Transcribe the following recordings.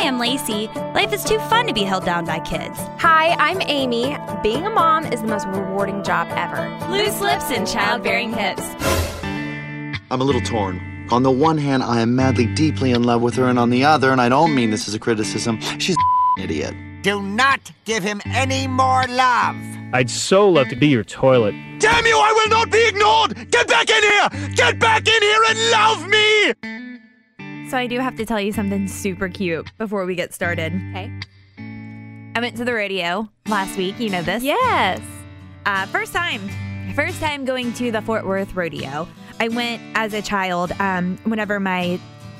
am Lacey. Life is too fun to be held down by kids. Hi, I'm Amy. Being a mom is the most rewarding job ever. Loose lips and childbearing hips. I'm a little torn. On the one hand, I am madly, deeply in love with her, and on the other, and I don't mean this as a criticism, she's an idiot. Do not give him any more love. I'd so love to be your toilet. Damn you, I will not be ignored! Get back in here! Get back in here and love me! So I do have to tell you something super cute before we get started. Okay. I went to the rodeo last week. You know this? Yes. First time going to the Fort Worth rodeo. I went as a child. Whenever my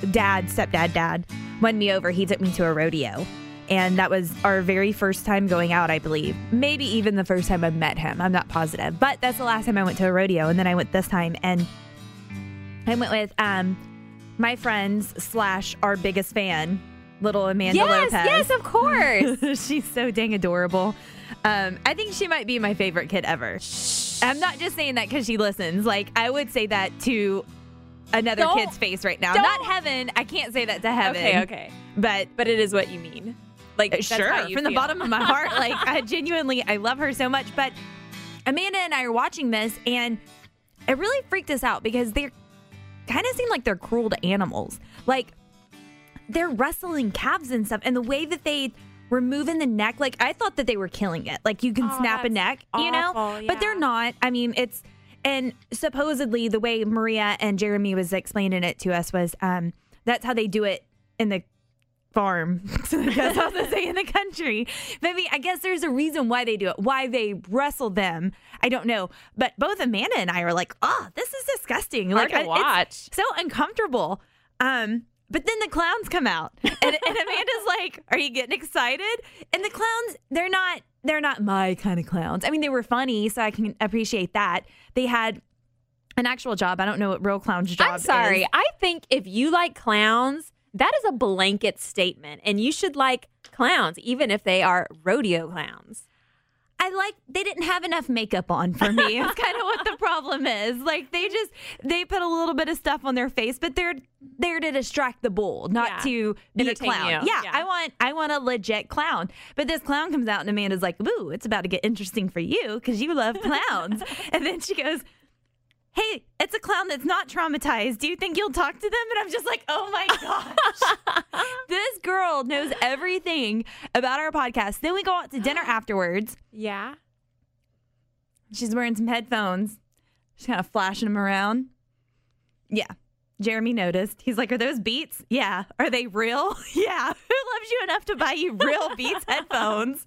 stepdad won me over, he took me to a rodeo. And that was our very first time going out, I believe. Maybe even the first time I met him. I'm not positive. But that's the last time I went to a rodeo. And then I went this time. And I went with my friends / our biggest fan, little Amanda Lopez. Yes, of course. She's so dang adorable. I think she might be my favorite kid ever. I'm not just saying that because she listens. Like, I would say that to another kid's face right now. Not Heaven. I can't say that to Heaven. Okay. But it is what you mean. Like, that's sure, how you from the feel. bottom of my heart. Like, I love her so much. But Amanda and I are watching this, and it really freaked us out because they kind of seem like they're cruel to animals. Like, they're wrestling calves and stuff, and the way that they were moving the neck, like, I thought that they were killing it. Like, you can snap a neck, you know? Awful, But they're not. I mean, and supposedly the way Maria and Jeremy was explaining it to us was that's how they do it in the farm. That's how they say in the country. Maybe, I guess there's a reason why they do it, why they wrestle them. I don't know. But both Amanda and I are like, oh, this is disgusting. Hard to watch. It's so uncomfortable. But then the clowns come out, and Amanda's like, "Are you getting excited?" And the clowns, they're not my kind of clowns. I mean, they were funny, so I can appreciate that. They had an actual job. I don't know what real clown's job is. I'm sorry. I think if you like clowns, that is a blanket statement, and you should like clowns, even if they are rodeo clowns. They didn't have enough makeup on for me. It's kind of what the problem is. Like, they put a little bit of stuff on their face, but they're there to distract the bull, not to be a Entertain clown. you. Yeah, I want a legit clown. But this clown comes out and Amanda's like, ooh, it's about to get interesting for you because you love clowns. And then she goes, hey, it's a clown that's not traumatized. Do you think you'll talk to them? And I'm just like, oh my gosh. This girl knows everything about our podcast. Then we go out to dinner afterwards. Yeah. She's wearing some headphones. She's kind of flashing them around. Yeah. Jeremy noticed. He's like, are those Beats? Yeah. Are they real? Yeah. Who loves you enough to buy you real Beats headphones?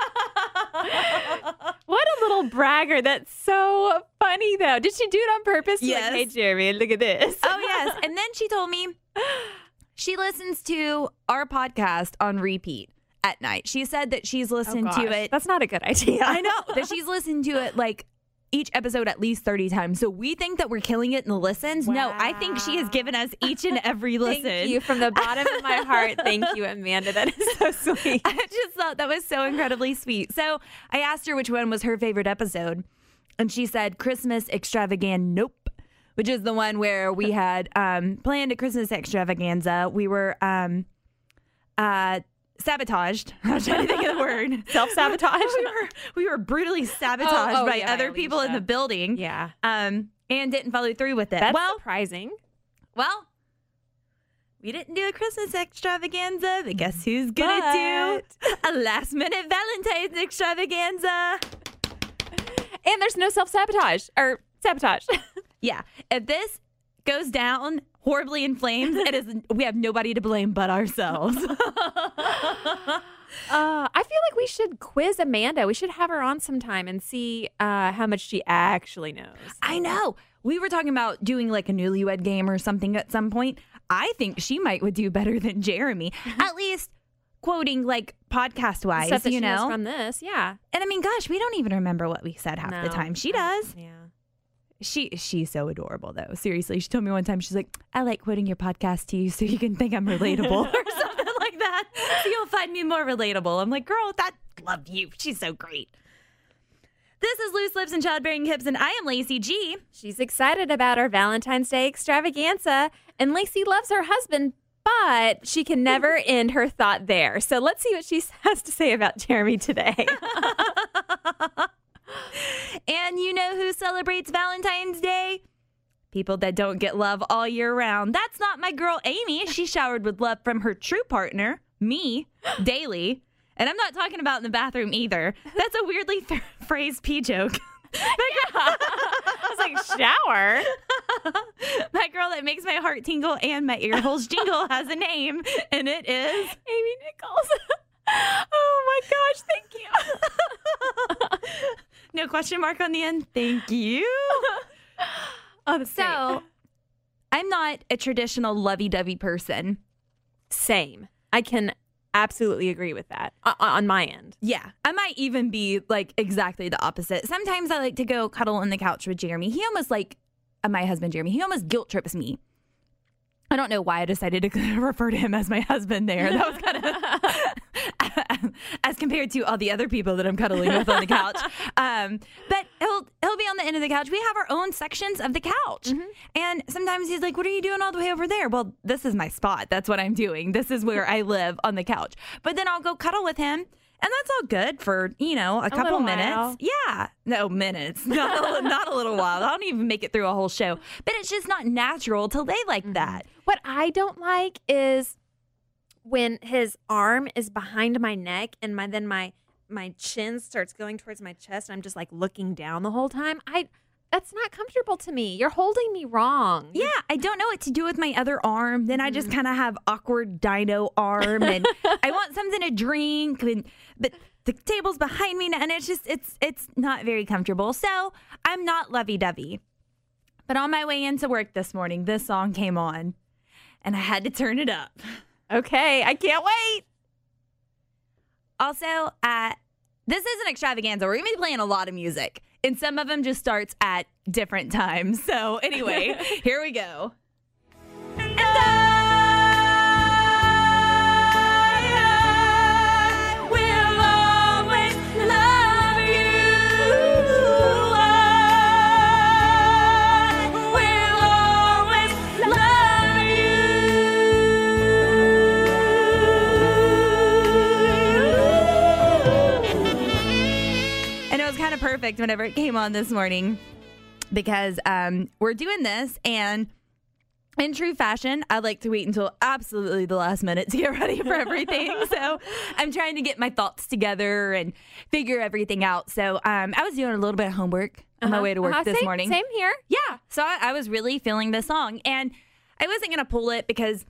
What a little bragger. That's so funny, though. Did she do it on purpose? Yes. Like, hey, Jeremy, look at this. Oh, yes. And then she told me she listens to our podcast on repeat at night. She said that she's listened to it. That's not a good idea. I know. That she's listened to it like each episode at least 30 times. So we think that we're killing it in the listens. Wow. No, I think she has given us each and every listen. Thank you from the bottom of my heart. Thank you, Amanda. That is so sweet. I just thought that was so incredibly sweet. So I asked her which one was her favorite episode. And she said Christmas Extravaganza, nope, which is the one where we had planned a Christmas extravaganza. We were sabotaged. I was trying to think of the word. Self-sabotage? we were brutally sabotaged by other people in the building. Yeah. And didn't follow through with it. That's surprising. Well, we didn't do a Christmas extravaganza, but guess who's gonna do a last-minute Valentine's extravaganza? And there's no self-sabotage or sabotage. Yeah. If this goes down horribly in flames, we have nobody to blame but ourselves. I feel like we should quiz Amanda. We should have her on sometime and see how much she actually knows. I know. We were talking about doing like a newlywed game or something at some point. I think she would do better than Jeremy. At least quoting like podcast wise, Stuff that you she knows know, from this. Yeah. And I mean, gosh, we don't even remember what we said half the time. She does. Yeah. She's so adorable though. Seriously, she told me one time, she's like, I like quoting your podcast to you so you can think I'm relatable or something like that. So you'll find me more relatable. I'm like, girl, love you. She's so great. This is Loose Lips and Childbearing Hips, and I am Lacey G. She's excited about our Valentine's Day extravaganza, and Lacey loves her husband, But she can never end her thought there. So let's see what she has to say about Jeremy today. And you know who celebrates Valentine's Day? People that don't get love all year round. That's not my girl Amy. She showered with love from her true partner, me, daily. And I'm not talking about in the bathroom either. That's a weirdly phrased pee joke. I was like, shower? My girl that makes my heart tingle and my ear holes jingle has a name, and it is Amy Nichols. Oh my gosh, thank you. no question mark on the end. Thank you. Oh, that's So, great. I'm not a traditional lovey-dovey person. Same. I can absolutely agree with that on my end. Yeah, I might even be like exactly the opposite. Sometimes I like to go cuddle on the couch with Jeremy. He almost like my husband, Jeremy, he almost guilt trips me. I don't know why I decided to refer to him as my husband there. That was kind of as compared to all the other people that I'm cuddling with on the couch. But he'll be on the end of the couch. We have our own sections of the couch. And sometimes he's like, what are you doing all the way over there? Well, this is my spot. That's what I'm doing. This is where I live on the couch. But then I'll go cuddle with him. And that's all good for, a couple minutes. while. Yeah. No, minutes. Not a little while. I don't even make it through a whole show. But it's just not natural to lay like that. What I don't like is when his arm is behind my neck and my chin starts going towards my chest and I'm just like looking down the whole time. That's not comfortable to me. You're holding me wrong. Yeah, I don't know what to do with my other arm. Then I just kind of have awkward dino arm, and I want something to drink, but the table's behind me, and it's just it's not very comfortable. So I'm not lovey-dovey. But on my way into work this morning, this song came on, and I had to turn it up. Okay, I can't wait. Also, this is an extravaganza. We're going to be playing a lot of music. And some of them just starts at different times. So anyway, here we go. And I will always love you. I will always love you. And it was kind of perfect whenever it came on this morning because we're doing this, and in true fashion, I like to wait until absolutely the last minute to get ready for everything. So I'm trying to get my thoughts together and figure everything out. So I was doing a little bit of homework on my way to work this morning. Same here. Yeah. So I was really feeling this song, and I wasn't going to pull it because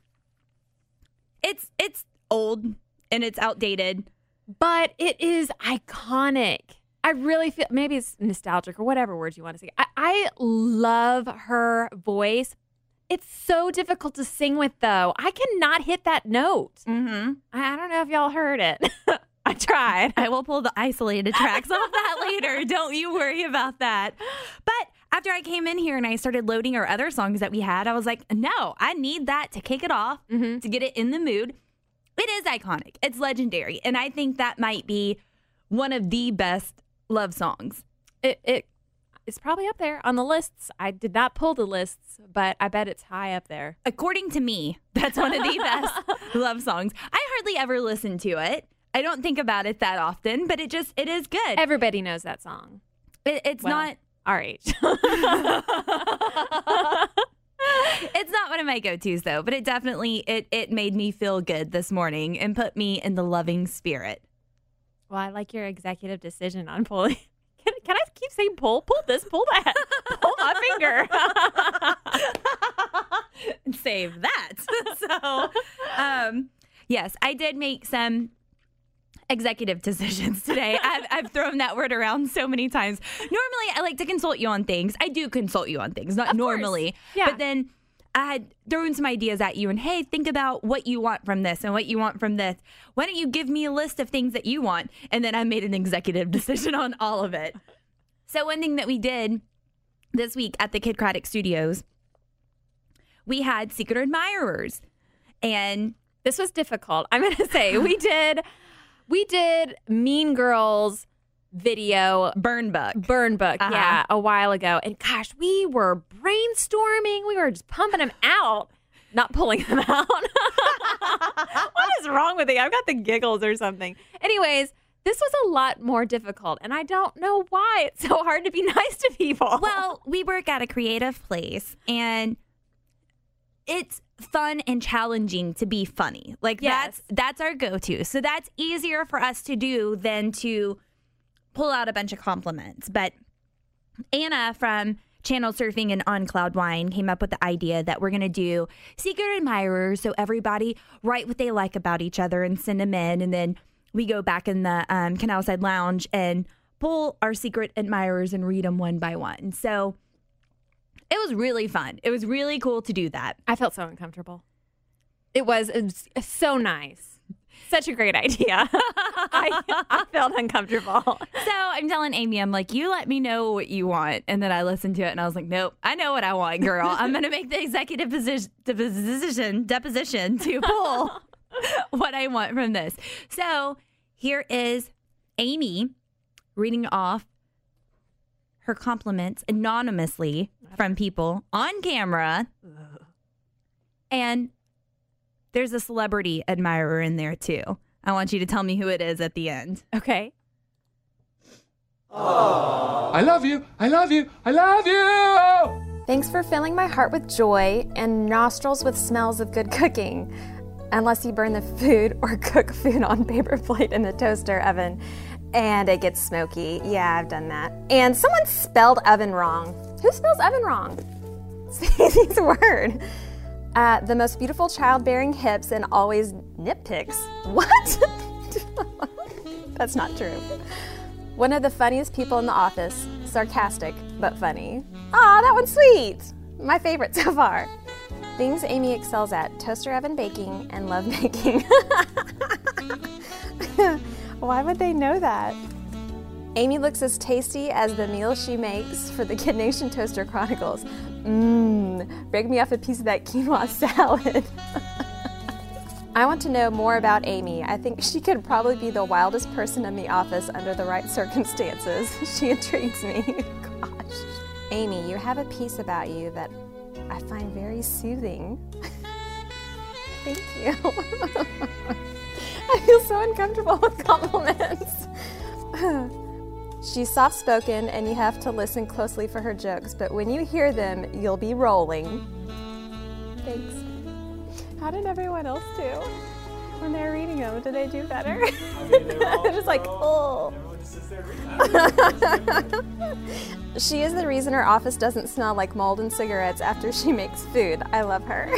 it's old and it's outdated. But it is iconic. I really feel, maybe it's nostalgic or whatever words you want to say. I love her voice. It's so difficult to sing with, though. I cannot hit that note. Mm-hmm. I don't know if y'all heard it. I tried. I will pull the isolated tracks off that later. Don't you worry about that. But after I came in here and I started loading our other songs that we had, I was like, no, I need that to kick it off, to get it in the mood. It is iconic. It's legendary. And I think that might be one of the best love songs. It's probably up there on the lists. I did not pull the lists, but I bet it's high up there. According to me, that's one of the best love songs. I hardly ever listen to it. I don't think about it that often, but it is good. Everybody knows that song. It's not our age. It's not one of my go-tos though, but it definitely it made me feel good this morning and put me in the loving spirit. Well, I like your executive decision on pulling. Can I keep saying pull? Pull this, pull that. Pull my finger. Save that. So, yes, I did make some executive decisions today. I've thrown that word around so many times. Normally, I like to consult you on things. I do consult you on things, not normally. Yeah. But then I had thrown some ideas at you and, hey, think about what you want from this and what you want from this. Why don't you give me a list of things that you want? And then I made an executive decision on all of it. So one thing that we did this week at the Kid Craddock Studios, we had Secret Admirers. And this was difficult. I'm going to say we did Mean Girls video Burn Book, yeah, a while ago. And gosh, we were brainstorming. We were just pumping them out. not pulling them out. What is wrong with me? I've got the giggles or something. Anyways, this was a lot more difficult, and I don't know why it's so hard to be nice to people. Well, we work at a creative place, and it's fun and challenging to be funny. Like, Yes. that's our go-to. So that's easier for us to do than to pull out a bunch of compliments. But Anna from Channel Surfing and On Cloud Wine came up with the idea that we're going to do secret admirers. So everybody write what they like about each other and send them in. And then we go back in the Canal Side Lounge and pull our secret admirers and read them one by one. So it was really fun. It was really cool to do that. I felt so uncomfortable. It was so nice. Such a great idea. I felt uncomfortable. So I'm telling Amy, I'm like, you let me know what you want. And then I listened to it and I was like, nope, I know what I want, girl. I'm going to make the executive deposition to pull what I want from this. So here is Amy reading off her compliments anonymously from people on camera. And there's a celebrity admirer in there too. I want you to tell me who it is at the end. Okay. I love you. I love you. I love you. Thanks for filling my heart with joy and nostrils with smells of good cooking. Unless you burn the food or cook food on paper plate in the toaster oven and it gets smoky. Yeah, I've done that. And someone spelled oven wrong. Who spells oven wrong? It's the easiest word. The most beautiful childbearing hips and always nitpicks. What? That's not true. One of the funniest people in the office. Sarcastic, but funny. Aw, that one's sweet. My favorite so far. Things Amy excels at: toaster oven baking and love making. Why would they know that? Amy looks as tasty as the meal she makes for the Kid Nation Toaster Chronicles. Break me off a piece of that quinoa salad. I want to know more about Amy. I think she could probably be the wildest person in the office under the right circumstances. She intrigues me. Gosh. Amy, you have a piece about you that I find very soothing. Thank you. I feel so uncomfortable with compliments. She's soft-spoken and you have to listen closely for her jokes, but when you hear them, you'll be rolling. Thanks. How did everyone else do when they were reading them? Did they do better? They're just like, oh. She is the reason her office doesn't smell like mold and cigarettes after she makes food. I love her.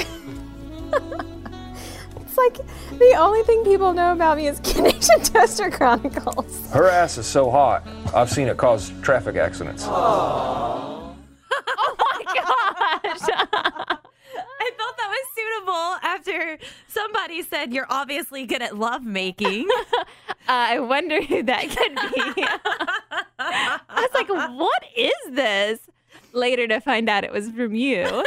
It's like the only thing people know about me is Kid Nation Toaster Chronicles. Her ass is so hot, I've seen it cause traffic accidents. Oh my gosh. I felt that was suitable after somebody said you're obviously good at love making. I wonder who that could be. I was like, what is this? Later to find out it was from you.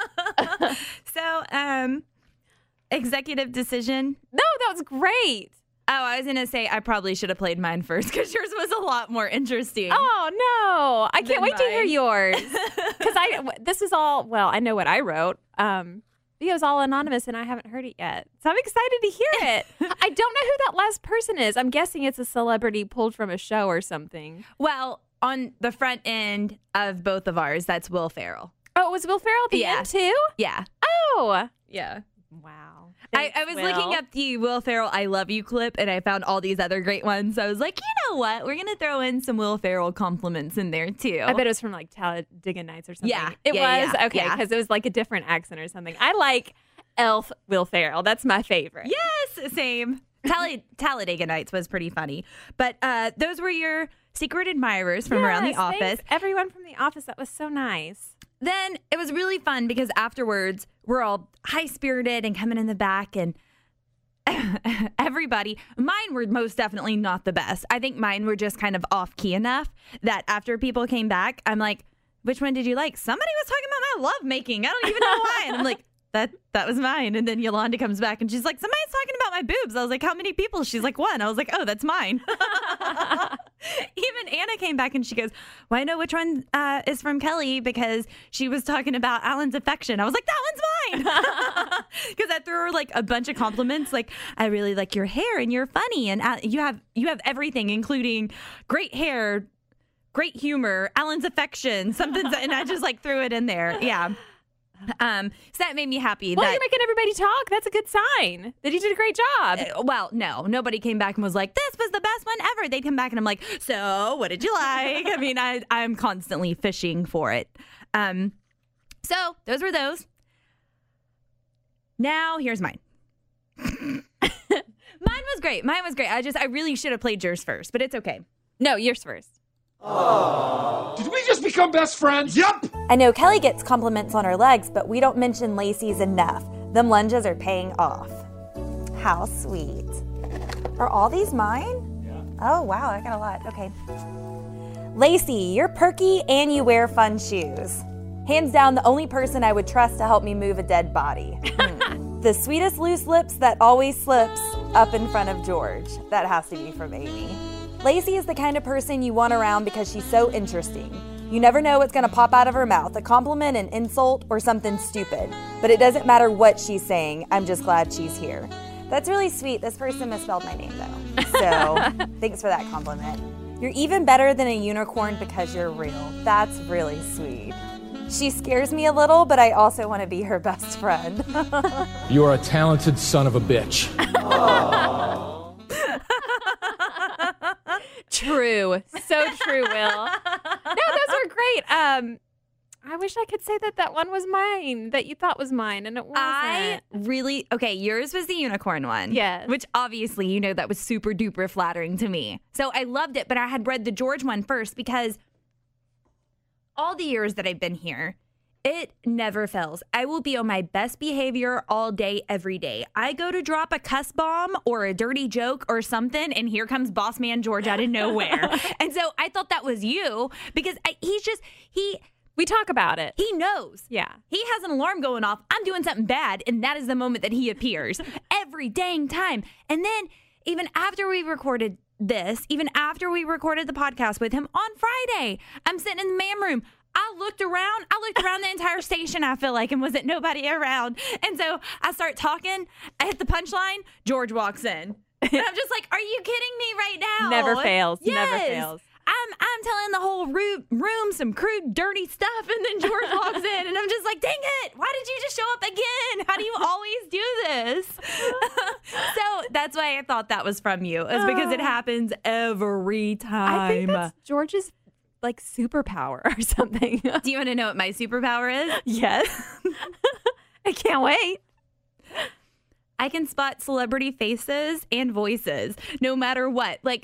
So, executive decision. No, that was great. Oh, I was going to say I probably should have played mine first because yours was a lot more interesting. Oh, no. I can't wait to hear mine. yours. Because this is all, well, I know what I wrote. It was all anonymous and I haven't heard it yet. So I'm excited to hear it. I don't know who that last person is. I'm guessing it's a celebrity pulled from a show or something. Well, on the front end of both of ours, that's Will Ferrell. Oh, it was Will Ferrell at the Yeah. end too? Yeah. Oh. Yeah. Wow. I was looking up the Will Ferrell I Love You clip and I found all these other great ones. So I was like, you know what? We're going to throw in some Will Ferrell compliments in there too. I bet it was from like Talladega Nights or something. Yeah. It Yeah, was? yeah, Okay, yeah. because it was like a different accent or something. I like Elf Will Ferrell. That's my favorite. Yes, same. Talladega Nights was pretty funny. But those were your secret admirers from around the Yes, office. thanks, everyone from the office. That was so nice. Then it was really fun because afterwards we're all high-spirited and coming in the back and everybody, mine were most definitely not the best. I think mine were just kind of off-key enough that after people came back, I'm like, which one did you like? Somebody was talking about my love making. I don't even know why. And I'm like, that was mine. And then Yolanda comes back and she's like, somebody's talking about my boobs. I was like, how many people? She's like, one. I was like, oh, that's mine. Even Anna came back and she goes, well, I know which one is from Kelly because she was talking about Alan's affection. I was like, that one's mine. Because I threw her like a bunch of compliments. Like, I really like your hair and you're funny. And you have everything, including great hair, great humor, Alan's affection, something. And I just like threw it in there. Yeah. So that made me happy. Well, you're making everybody talk. That's a good sign that you did a great job. Well, no, nobody came back and was like, this was the best one ever. They come back and I'm like, so what did you like? I mean, I'm constantly fishing for it. So those were those. Now here's mine. Mine was great. I really should have played yours first, but it's okay. No, yours first. Did we just become best friends? Yup! I know Kelly gets compliments on her legs, but we don't mention Lacey's enough. Them lunges are paying off. How sweet. Are all these mine? Yeah. Oh, wow, I got a lot. Okay. Lacey, you're perky and you wear fun shoes. Hands down, the only person I would trust to help me move a dead body. The sweetest loose lips that always slips up in front of George. That has to be from Amy. Lacey is the kind of person you want around because she's so interesting. You never know what's going to pop out of her mouth, a compliment, an insult, or something stupid. But it doesn't matter what she's saying. I'm just glad she's here. That's really sweet. This person misspelled my name, though. So thanks for that compliment. You're even better than a unicorn because you're real. That's really sweet. She scares me a little, but I also want to be her best friend. You are a talented son of a bitch. True. So true, Will. No, those were great. I wish I could say that one was mine, that you thought was mine, and it wasn't. Okay, yours was the unicorn one. Yes. Which obviously, that was super duper flattering to me. So I loved it, but I had read the George one first because all the years that I've been here, it never fails. I will be on my best behavior all day, every day. I go to drop a cuss bomb or a dirty joke or something, and here comes Boss Man George out of nowhere. And so I thought that was you because we talk about it. He knows. Yeah. He has an alarm going off. I'm doing something bad, and that is the moment that he appears every dang time. And then even after we recorded this, even after we recorded the podcast with him on Friday, I'm sitting in the man room. I looked around the entire station, I feel like, and wasn't nobody around. And so I start talking. I hit the punchline. George walks in. And I'm just like, are you kidding me right now? Never fails. Yes. Never fails. I'm telling the whole room some crude, dirty stuff, and then George walks in, and I'm just like, dang it, why did you just show up again? How do you always do this? So that's why I thought that was from you, is because it happens every time. I think that's George's like superpower or something. Do you want to know what my superpower is? Yes. I can't wait. I can spot celebrity faces and voices no matter what. Like,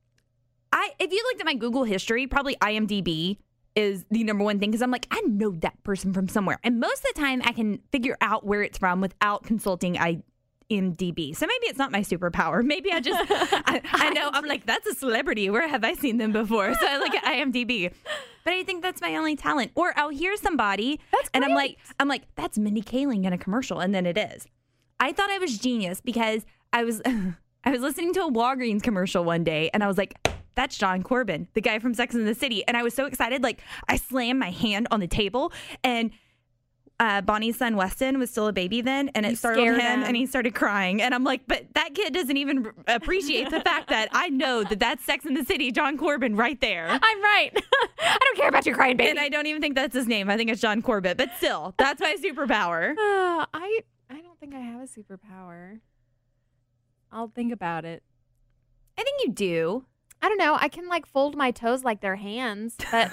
if you looked at my Google history, probably IMDb is the number one thing because I'm like, I know that person from somewhere. And most of the time I can figure out where it's from without consulting IMDb. So maybe it's not my superpower. Maybe I just, I know, I'm like, that's a celebrity. Where have I seen them before? So I look at IMDb. But I think that's my only talent. Or I'll hear somebody and I'm like, that's Mindy Kaling in a commercial. And then it is. I thought I was genius because I was listening to a Walgreens commercial one day and I was like, that's John Corbin, the guy from Sex and the City. And I was so excited. Like, I slammed my hand on the table and Bonnie's son Weston was still a baby then, and it startled him and he started crying. And I'm like, but that kid doesn't even appreciate the fact that I know that that's Sex and the City, John Corbin right there. I'm right. I don't care about your crying baby. And I don't even think that's his name. I think it's John Corbett. But still, that's my superpower. I don't think I have a superpower. I'll think about it. I think you do. I don't know. I can like fold my toes like they're hands, but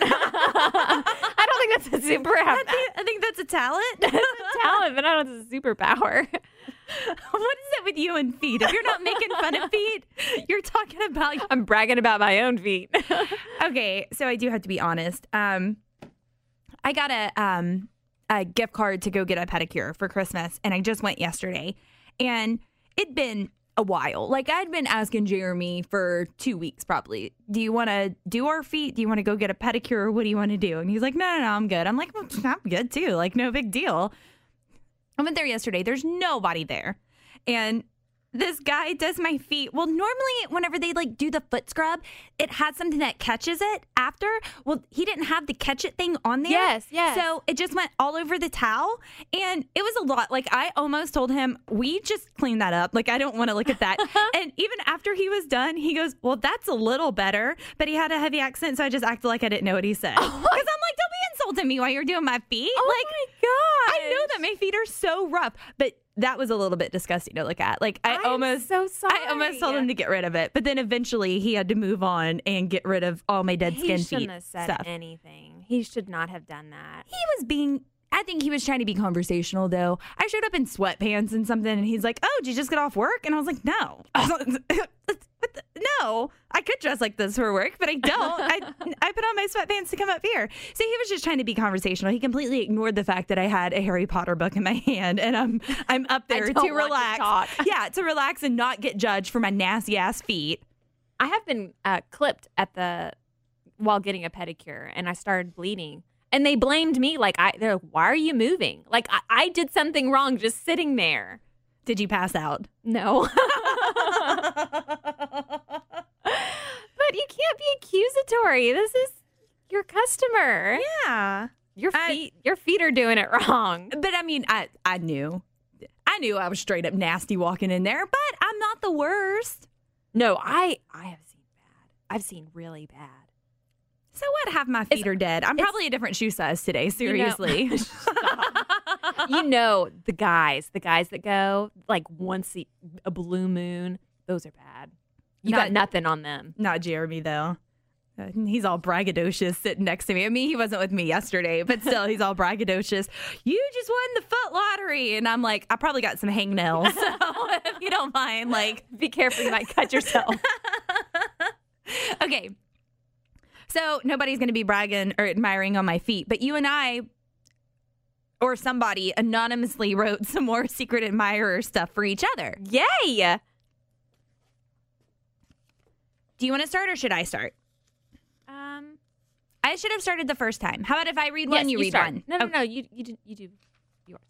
I don't think that's a superpower. I think that's a talent. It's a talent, but I don't know if it's a superpower. What is it with you and feet? If you're not making fun of feet, you're talking about... I'm bragging about my own feet. Okay, so I do have to be honest. I got a gift card to go get a pedicure for Christmas, and I just went yesterday, and it'd been a while. Like, I'd been asking Jeremy for 2 weeks probably, do you want to do our feet? Do you want to go get a pedicure? Or what do you want to do? And he's like, no, I'm good. I'm like, well, I'm good too. Like, no big deal. I went there yesterday. There's nobody there. And this guy does my feet. Well, normally whenever they like do the foot scrub, it has something that catches it after. Well, he didn't have the catch it thing on there. Yes. So it just went all over the towel, and it was a lot. Like, I almost told him, we just clean that up. Like, I don't want to look at that. And even after he was done, he goes, well, that's a little better. But he had a heavy accent, so I just acted like I didn't know what he said. Because I'm like, don't be insulting me while you're doing my feet. Oh like, my God. I know that my feet are so rough, but that was a little bit disgusting to look at. Like, I almost told him to get rid of it, but then eventually he had to move on and get rid of all my dead skin He feet shouldn't have said stuff. anything. He should not have done that. I think he was trying to be conversational, though. I showed up in sweatpants and something, and he's like, oh, did you just get off work? And I was like, no. No, I could dress like this for work, but I don't. I put on my sweatpants to come up here. So he was just trying to be conversational. He completely ignored the fact that I had a Harry Potter book in my hand, and I'm up there to relax. To relax and not get judged for my nasty ass feet. I have been clipped while getting a pedicure, and I started bleeding. And they blamed me. They're like, why are you moving? Like, I did something wrong just sitting there. Did you pass out? No. But you can't be accusatory. This is your customer. Yeah. Your feet are doing it wrong. But I mean, I knew I was straight up nasty walking in there, but I'm not the worst. No, I have seen bad. I've seen really bad. So what? Half my feet are dead. I'm probably a different shoe size today. Seriously. The guys that go like once a blue moon, those are bad. You got nothing on them. Not Jeremy, though. He's all braggadocious sitting next to me. I mean, he wasn't with me yesterday, but still, he's all braggadocious. You just won the foot lottery. And I'm like, I probably got some hangnails. So if you don't mind, like, be careful, you might cut yourself. Okay. So nobody's going to be bragging or admiring on my feet, but you and I, or somebody, anonymously wrote some more secret admirer stuff for each other. Yay! Do you want to start or should I start? I should have started the first time. How about if I read one, you read start. one? No, you do yours.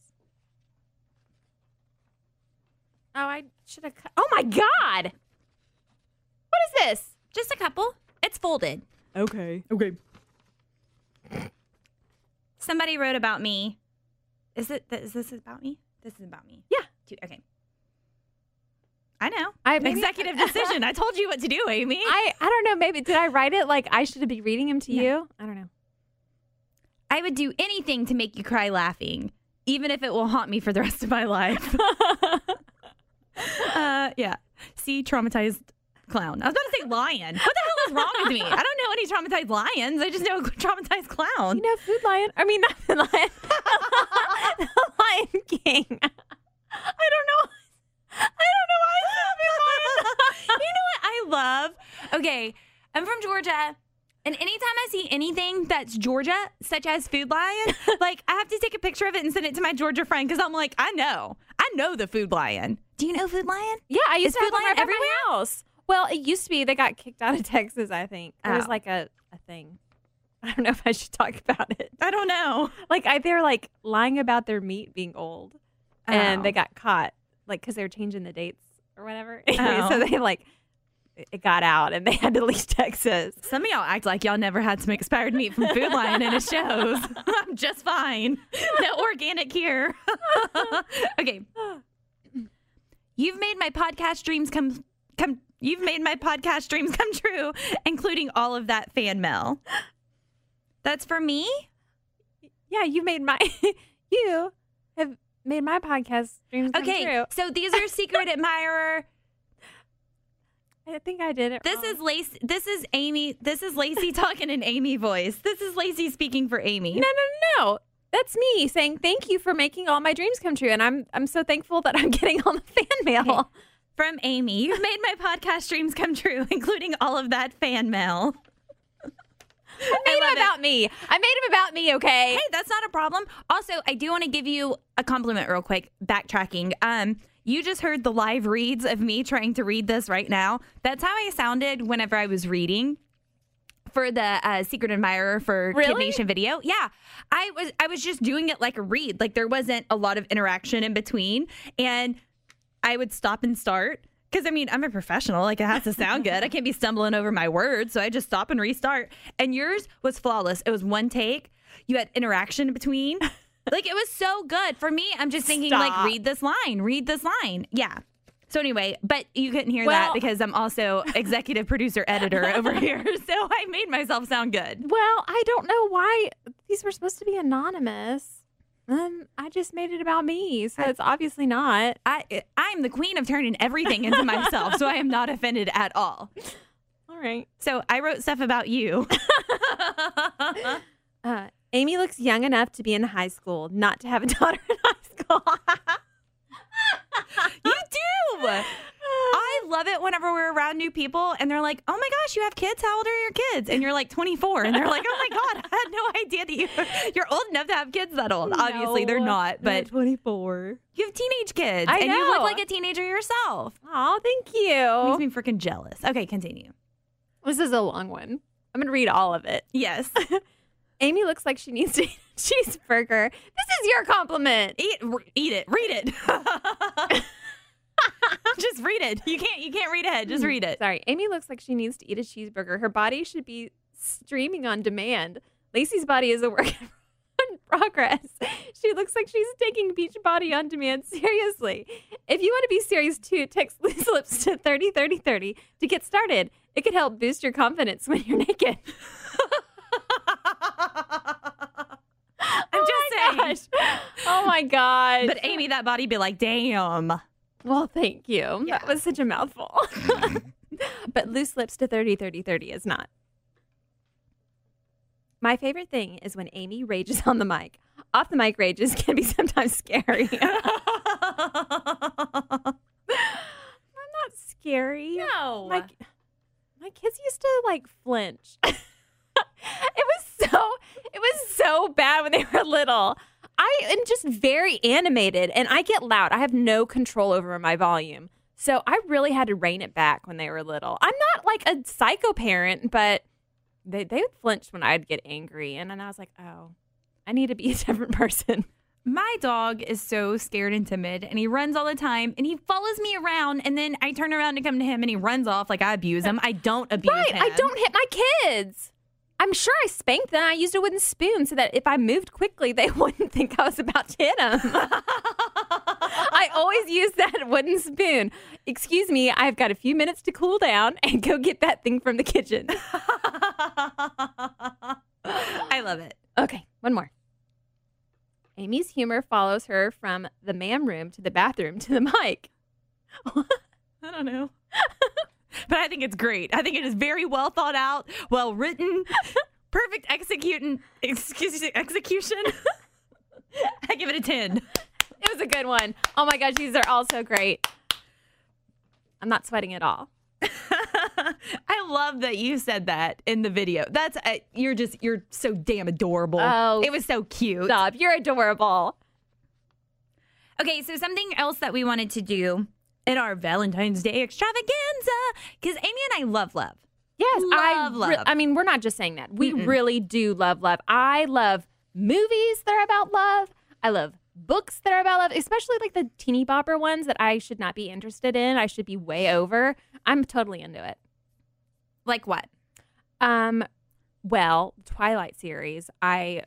Oh, I should have cut. Oh my God! What is this? Just a couple. It's folded. Okay. Somebody wrote about me. Is this about me? This is about me. Yeah. Okay. I know. Executive decision. I told you what to do, Amy. I don't know. Maybe did I write it like I should be reading him to you? I don't know. I would do anything to make you cry laughing, even if it will haunt me for the rest of my life. Yeah. See, traumatized clown. I was about to say lion. What the hell is wrong with me? I don't know any traumatized lions. I just know a traumatized clown. You know, Food Lion. I mean, not Food Lion. The Lion King. I don't know why I said Food Lion. You know what I love? Okay, I'm from Georgia, and anytime I see anything that's Georgia, such as Food Lion, like, I have to take a picture of it and send it to my Georgia friend because I'm like, I know the Food Lion. Do you know Food Lion? Yeah, I used to have Food one Lion right by everywhere? my house. Well, it used to be. They got kicked out of Texas, I think. It was like a thing. I don't know if I should talk about it. I don't know. Like, they're like lying about their meat being old, and they got caught, like, because they were changing the dates or whatever. So they it got out, and they had to leave Texas. Some of y'all act like y'all never had some expired meat from Food Lion, and it shows. I'm just fine. No organic here. Okay. You've made my podcast dreams come. You've made my podcast dreams come true, including all of that fan mail. That's for me? Yeah, you have made my podcast dreams come true. Okay, so these are secret admirer. I think I did it This wrong. is Lacey. This is Amy. This is Lacey talking in Amy voice. This is Lacey speaking for Amy. No. That's me saying thank you for making all my dreams come true, and I'm so thankful that I'm getting all the fan mail. Okay. From Amy, you've made my podcast dreams come true, including all of that fan mail. I made him about me. I made him about me, okay? Hey, that's not a problem. Also, I do want to give you a compliment real quick, backtracking. You just heard the live reads of me trying to read this right now. That's how I sounded whenever I was reading for the Secret Admirer for Kid Nation video. Yeah, I was just doing it like a read. Like, there wasn't a lot of interaction in between. And I would stop and start. Because, I mean, I'm a professional. Like, it has to sound good. I can't be stumbling over my words. So I just stop and restart. And yours was flawless. It was one take. You had interaction in between. Like, it was so good. For me, I'm just thinking, like, read this line. Yeah. So anyway, but you couldn't hear that because I'm also executive producer editor over here. So I made myself sound good. Well, I don't know why these were supposed to be anonymous. I just made it about me, so it's obviously not. I'm the queen of turning everything into myself, so I am not offended at all. All right. So I wrote stuff about you. Amy looks young enough to be in high school, not to have a daughter in high school. You do. I love it whenever we're around new people and they're like, oh my gosh, you have kids? How old are your kids? And you're like 24. And they're like, oh my God, I had no idea that you're old enough to have kids that old. Obviously, they're not. But 24. You have teenage kids. I and know. you look like a teenager yourself. Oh, thank you. Makes me freaking jealous. Okay, continue. This is a long one. I'm going to read all of it. Yes. Amy looks like she needs to eat a cheeseburger. This is your compliment. Eat it. Read it. Just read it. You can't read ahead. Just read it. Sorry. Amy looks like she needs to eat a cheeseburger. Her body should be streaming on demand. Lacey's body is a work in progress. She looks like she's taking Beachbody on demand seriously. If you want to be serious too, text Loose Lips to 303030 to get started. It could help boost your confidence when you're naked. I'm just saying. Oh my gosh. But Amy, that body be like, damn. Well, thank you. Yeah. That was such a mouthful. But Loose Lips to 303030 is not. My favorite thing is when Amy rages on the mic. Off the mic rages can be sometimes scary. I'm not scary. No. My kids used to like flinch. It was so bad when they were little. I am just very animated and I get loud. I have no control over my volume. So I really had to rein it back when they were little. I'm not like a psycho parent, but they would flinch when I'd get angry. And then I was like, oh, I need to be a different person. My dog is so scared and timid and he runs all the time and he follows me around and then I turn around to come to him and he runs off like I abuse him. I don't abuse him. I don't hit my kids. I'm sure I spanked them. I used a wooden spoon so that if I moved quickly, they wouldn't think I was about to hit them. I always use that wooden spoon. Excuse me, I've got a few minutes to cool down and go get that thing from the kitchen. I love it. Okay, one more. Amy's humor follows her from the ma'am room to the bathroom to the mic. I don't know. But I think it's great. I think it is very well thought out, well written, perfect execution. I give it a 10. It was a good one. Oh my gosh, these are all so great. I'm not sweating at all. I love that you said that in the video. That's you're so damn adorable. Oh, it was so cute. Stop. You're adorable. Okay, so something else that we wanted to do in our Valentine's Day extravaganza, because Amy and I love love. Yes, love. I mean, we're not just saying that. We really do love love. I love movies that are about love. I love books that are about love, especially like the teeny bopper ones that I should not be interested in. I should be way over. I'm totally into it. Like what? Well, Twilight series. I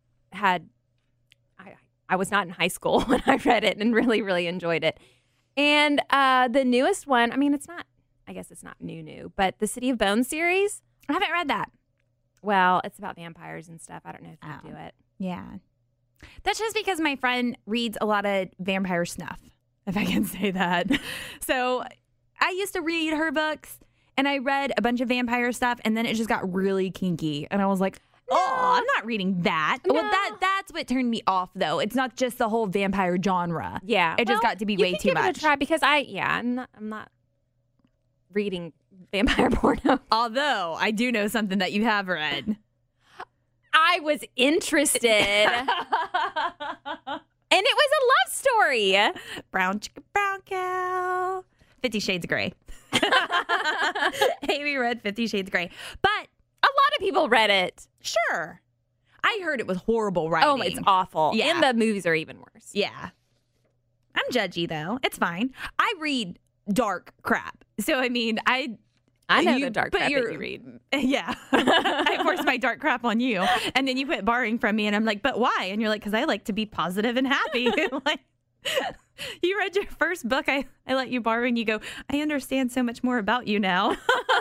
was not in high school when I read it and really, really enjoyed it. And the newest one, I mean, I guess it's not new, but the City of Bones series. I haven't read that. Well, it's about vampires and stuff. I don't know if you do it. Yeah. That's just because my friend reads a lot of vampire snuff, if I can say that. So I used to read her books and I read a bunch of vampire stuff and then it just got really kinky. And I was like, oh, I'm not reading that. No. Well, that's what turned me off, though. It's not just the whole vampire genre. Yeah. It just got to be way too much. Give it a try because I'm not reading vampire porno. Although I do know something that you have read. I was interested. And it was a love story. Brown chicken, brown cow. 50 Shades of Grey. Amy read 50 Shades of Grey. But a lot of people read it. Sure. I heard it was horrible writing. Oh, it's awful. Yeah. And the movies are even worse. Yeah. I'm judgy though. It's fine. I read dark crap. So I mean, I know the dark crap that you read. Yeah. I force my dark crap on you. And then you quit borrowing from me. And I'm like, but why? And you're like, because I like to be positive and happy. Like, you read your first book. I let you borrow and you go, I understand so much more about you now.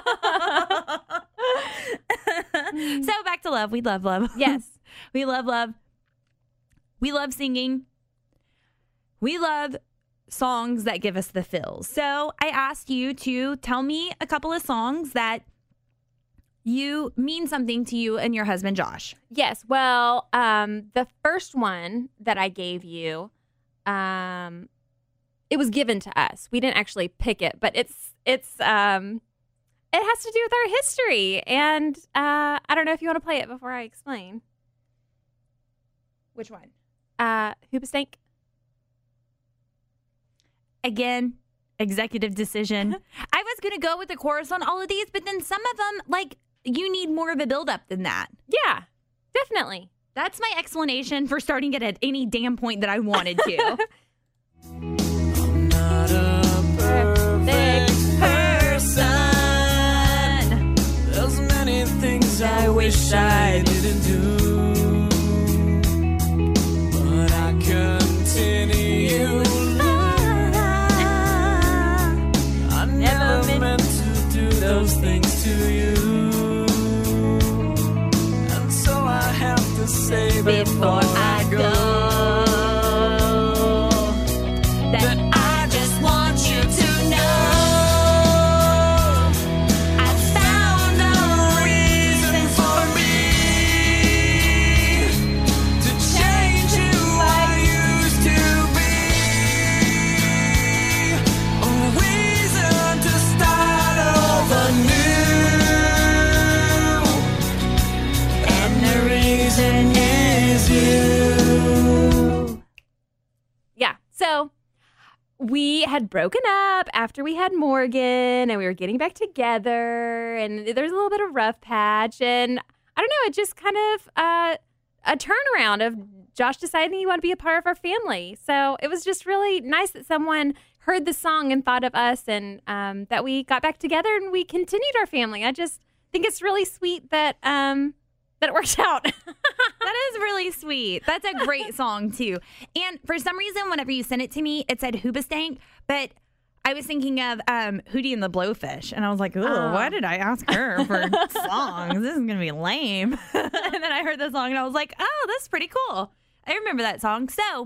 So back to love. We love love. Yes. We love love. We love singing. We love songs that give us the feels. So I asked you to tell me a couple of songs that you mean something to you and your husband, Josh. Yes. Well, the first one that I gave you, it was given to us. We didn't actually pick it, but it has to do with our history. And I don't know if you want to play it before I explain. Which one? Hoobastank. Again, executive decision. I was going to go with the chorus on all of these, but then some of them, like, you need more of a build-up than that. Yeah, definitely. That's my explanation for starting it at any damn point that I wanted to. I'm not a perfect person. There's many things I wish I didn't do. But I continue. I never meant to do those things to you. And so I have to say before I go. That I just want you to know I found a reason for me to change who I used to be. A reason to start over new. And the reason is you. Yeah. So we had broken up after we had Morgan and we were getting back together and there's a little bit of rough patch and I don't know, it just kind of a turnaround of Josh deciding he wanted to be a part of our family. So it was just really nice that someone heard the song and thought of us and that we got back together and we continued our family. I just think it's really sweet that it worked out. That is really sweet. That's a great song, too. And for some reason, whenever you sent it to me, it said Hoobastank, but I was thinking of Hootie and the Blowfish. And I was like, ooh, why did I ask her for songs? This is going to be lame. And then I heard the song and I was like, oh, that's pretty cool. I remember that song. So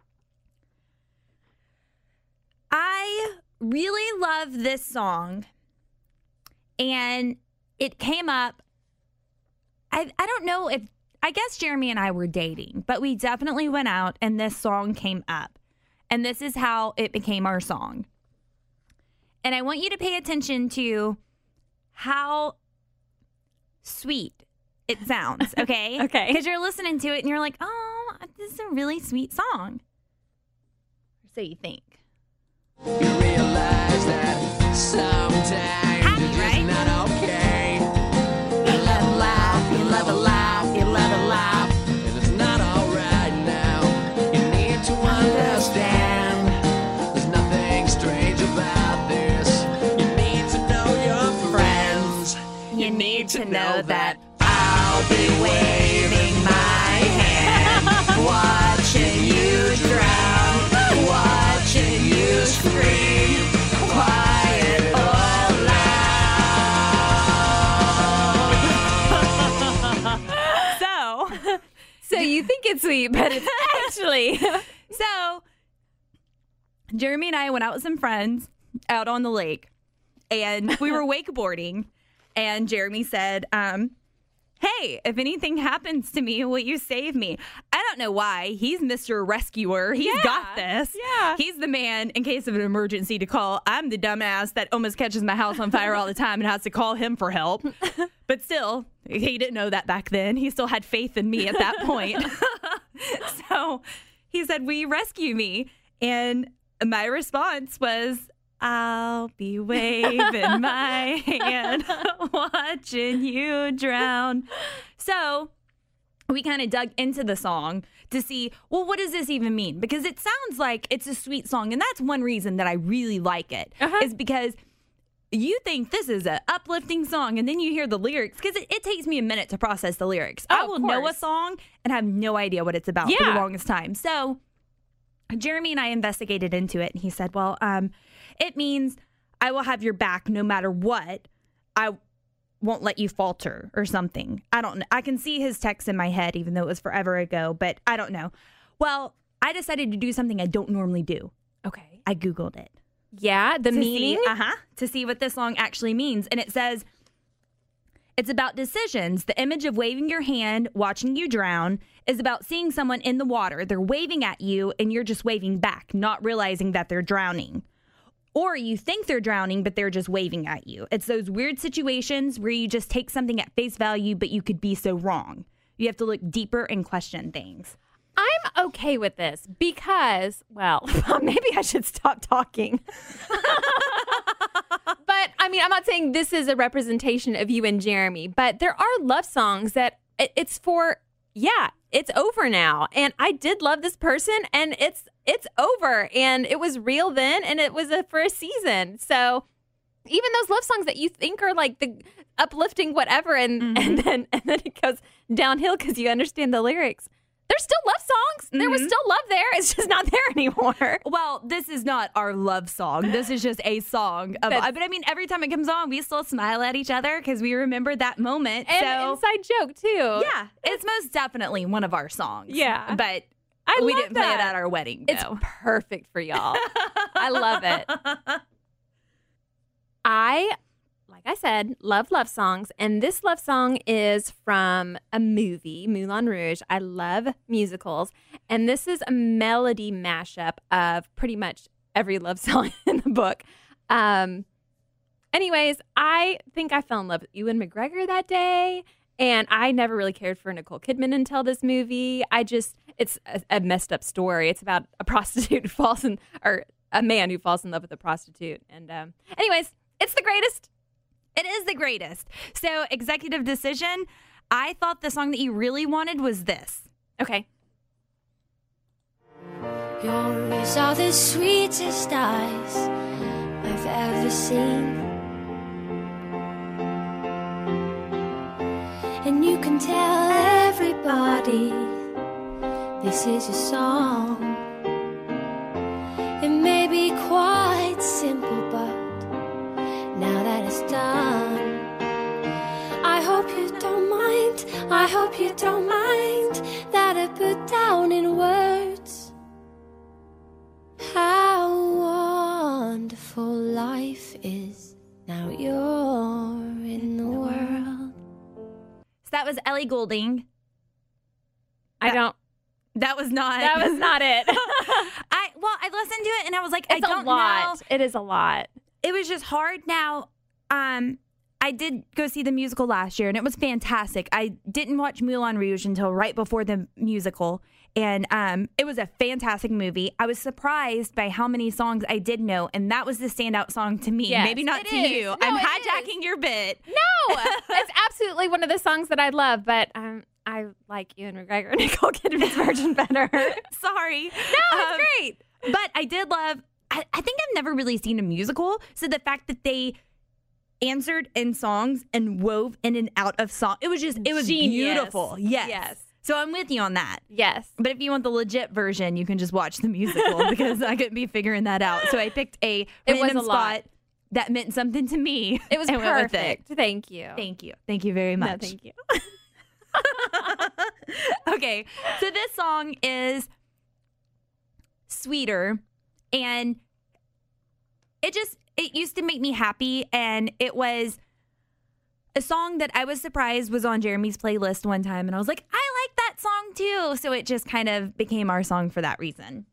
I really love this song. And it came up. I don't know if, I guess Jeremy and I were dating, but we definitely went out and this song came up. And this is how it became our song. And I want you to pay attention to how sweet it sounds, okay? Okay. Because you're listening to it and you're like, oh, this is a really sweet song. So you think. You realize that sometimes Happy, it's right? not okay. You love to laugh, you love to laugh, you love to laugh. And it's not alright now. You need to understand. There's nothing strange about this. You need to know your friends. You need to know that I'll be waving my hand, watching you drown, watching you scream, quiet or loud. So you think it's sweet, but it's actually. So Jeremy and I went out with some friends out on the lake and we were wakeboarding and Jeremy said, hey, if anything happens to me, will you save me? I don't know why. He's Mr. Rescuer. He's got this. Yeah. He's the man in case of an emergency to call. I'm the dumbass that almost catches my house on fire all the time and has to call him for help. But still, he didn't know that back then. He still had faith in me at that point. So he said, will you rescue me? And my response was, I'll be waving my hand, watching you drown. So we kind of dug into the song to see, well, what does this even mean? Because it sounds like it's a sweet song. And that's one reason that I really like it, is because you think this is an uplifting song, and then you hear the lyrics, because it takes me a minute to process the lyrics. I will know a song and have no idea what it's about for the longest time. So Jeremy and I investigated into it, and he said, well, it means I will have your back no matter what. I won't let you falter or something. I don't know. I can see his text in my head, even though it was forever ago, but I don't know. Well, I decided to do something I don't normally do. Okay. I Googled it. Yeah, the meaning? To see what this song actually means. And it says, it's about decisions. The image of waving your hand, watching you drown, is about seeing someone in the water. They're waving at you, and you're just waving back, not realizing that they're drowning. Or you think they're drowning, but they're just waving at you. It's those weird situations where you just take something at face value, but you could be so wrong. You have to look deeper and question things. I'm okay with this because, well, maybe I should stop talking. But, I mean, I'm not saying this is a representation of you and Jeremy, but there are love songs that it's for, it's over now. And I did love this person, and it's over. And it was real then, and it was for a season. So even those love songs that you think are like the uplifting whatever, and then it goes downhill because you understand the lyrics. There's still love songs. There was still love there. It's just not there anymore. Well, this is not our love song. This is just a song. But I mean, every time it comes on, we still smile at each other because we remember that moment. And an inside joke, too. Yeah, it's most definitely one of our songs. Yeah. But we didn't play it at our wedding, though. It's perfect for y'all. I love it. Like I said, love songs. And this love song is from a movie, Moulin Rouge. I love musicals. And this is a melody mashup of pretty much every love song in the book. Anyways, I think I fell in love with Ewan McGregor that day. And I never really cared for Nicole Kidman until this movie. It's a messed up story. It's about a prostitute or a man who falls in love with a prostitute. And anyways, it's the greatest. It is the greatest. So, executive decision, I thought the song that you really wanted was this. Okay. Yours are the sweetest eyes I've ever seen. And you can tell everybody this is a song. It may be quite simple, but now that it's done, I hope you don't mind. I hope you don't mind that I put down in words how wonderful life is. Now you're in the world. So that was Ellie Goulding. That was not it. I listened to it and I was like, It's I don't a lot. know. It is a lot. It was just hard. Now, I did go see the musical last year, and it was fantastic. I didn't watch Moulin Rouge until right before the musical, and it was a fantastic movie. I was surprised by how many songs I did know, and that was the standout song to me. Yes, Maybe not to is. you. No, I'm it hijacking your bit. No, it's absolutely one of the songs that I love, but I like Ewan McGregor and Nicole Kidman's version better. Sorry. No, it's great. But I did love, I think I've never really seen a musical, so the fact that they answered in songs and wove in and out of song, it was Genius. beautiful. Yes. So I'm with you on that. Yes. But if you want the legit version, you can just watch the musical because I couldn't be figuring that out. So I picked a random spot that meant something to me. It was perfect. Thank you. Thank you. Thank you very much. No, thank you. Okay. So this song is sweeter, and it used to make me happy, and it was a song that I was surprised was on Jeremy's playlist one time, and I was like, I like that song too. So it just kind of became our song for that reason.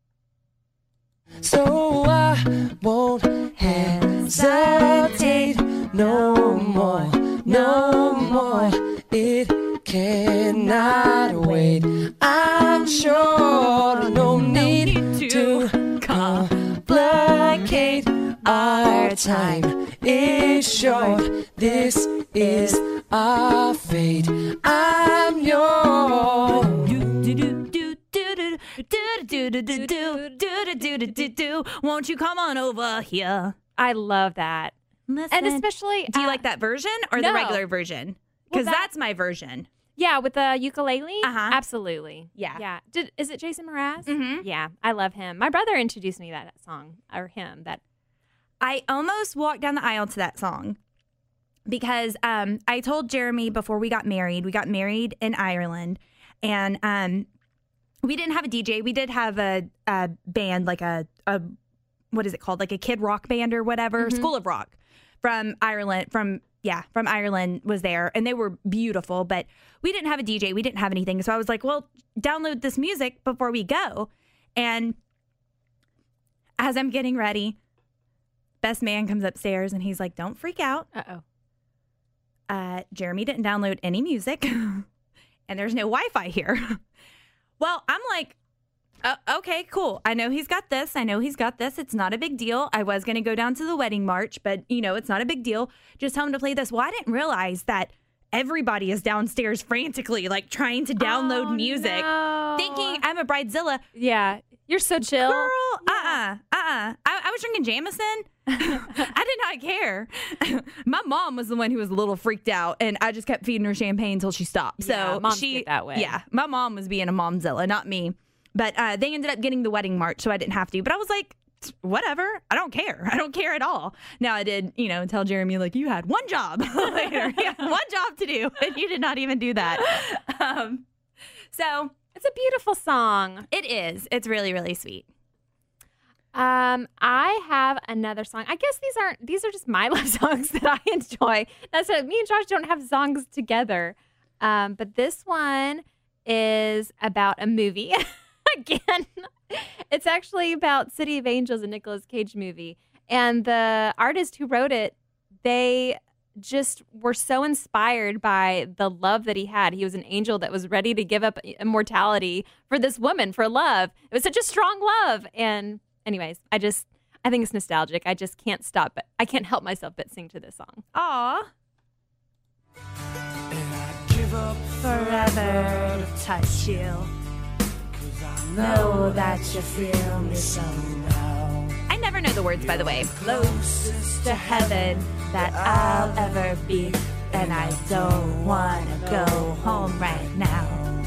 So I won't hesitate no more, no more. It cannot wait. I'm sure no need to complicate. Our time is short. This is our fate. I'm yours. do do do do do do do do do. Won't you come on over here? I love that. Listen. And especially, Do you like that version or no. the regular version? Because Well, that's my version. yeah, with the ukulele? Uh-huh. Absolutely. Yeah. Yeah. Is it Jason Mraz? Mhm. Yeah, I love him. My brother introduced me to that song, or him. That I almost walked down the aisle to that song because I told Jeremy before we got married in Ireland, and we didn't have a DJ. We did have a band, like a what is it called? Like a kid rock band or whatever, School of Rock from Ireland, from Ireland was there, and they were beautiful, but we didn't have a DJ. We didn't have anything. So I was like, well, download this music before we go. And as I'm getting ready, best man comes upstairs and he's like, don't freak out. Jeremy didn't download any music and there's no Wi-Fi here. Well, I'm like, okay, cool. I know he's got this. It's not a big deal. I was going to go down to the wedding march, but it's not a big deal. Just tell him to play this. Well, I didn't realize that everybody is downstairs frantically, like trying to download music, thinking I'm a bridezilla. Yeah. You're so chill. Girl, I was drinking Jameson. I did not care. My mom was the one who was a little freaked out, and I just kept feeding her champagne until she stopped. Yeah, So moms get that way. Yeah, my mom was being a momzilla, not me. But they ended up getting the wedding march, so I didn't have to. But I was like, whatever. I don't care. I don't care at all. Now I did, tell Jeremy, like, you had one job later. You had one job to do, and you did not even do that. So it's a beautiful song. It is. It's really, really sweet. I have another song. I guess these are just my love songs that I enjoy. That's it. Me and Josh don't have songs together. But this one is about a movie. Again, it's actually about City of Angels, a Nicolas Cage movie. And the artist who wrote it, they just were so inspired by the love that he had. He was an angel that was ready to give up immortality for this woman, for love. It was such a strong love. And anyways, I think it's nostalgic. I just can't stop, but I can't help myself but sing to this song. Aw. Give up Forever to touch you. Know that you feel me somehow. I never know the words, by the way. Closest to heaven that I'll ever be, and I don't want to go home right now.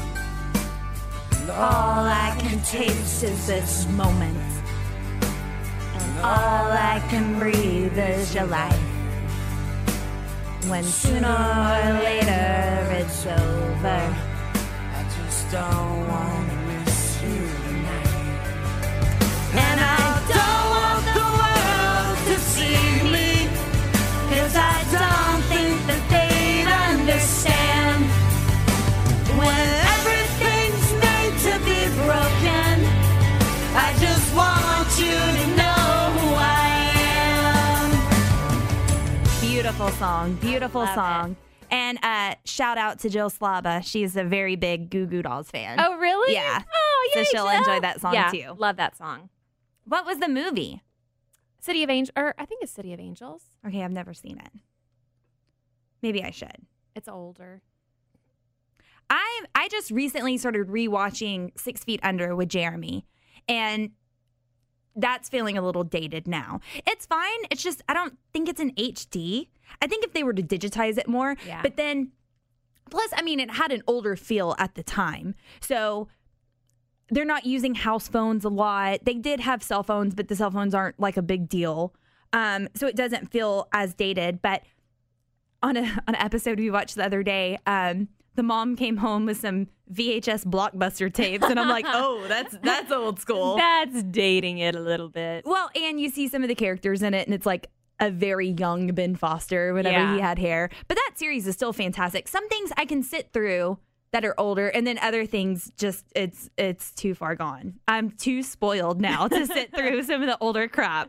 All I can taste is this moment, and all I can breathe is your life. When sooner or later it's over, I just don't want to miss you tonight. And I don't want the world to see me, 'cause I don't think that they'd understand. When everything's made to be broken, I just want you to know who I am. Beautiful song. Beautiful song. And shout out to Jill Slaba. She's a very big Goo Goo Dolls fan. Oh, really? Yeah. Oh, yeah. So she'll enjoy that song too. Love that song. What was the movie? City of Angels, or I think it's City of Angels. Okay, I've never seen it. Maybe I should. It's older. I just recently started rewatching 6 Feet Under with Jeremy, and that's feeling a little dated now. It's fine. It's just I don't think it's in HD. I think if they were to digitize it more, but then plus, I mean, it had an older feel at the time, so they're not using house phones a lot. They did have cell phones, but the cell phones aren't like a big deal, so it doesn't feel as dated. But on an episode we watched the other day, the mom came home with some VHS Blockbuster tapes, and I'm like, oh, that's old school. That's dating it a little bit. Well, and you see some of the characters in it, and it's like a very young Ben Foster whenever he had hair. But that series is still fantastic. Some things I can sit through that are older, and then other things just it's too far gone. I'm too spoiled now to sit through some of the older crap.